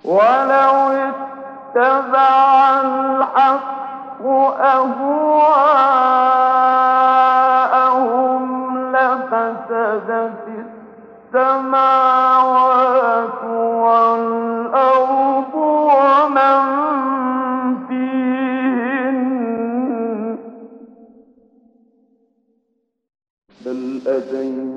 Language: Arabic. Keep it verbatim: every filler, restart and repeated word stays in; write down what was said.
ولو اتبع الحق أهواءهم لفسدت السماوات والأرض ومن فيهن بل أتينا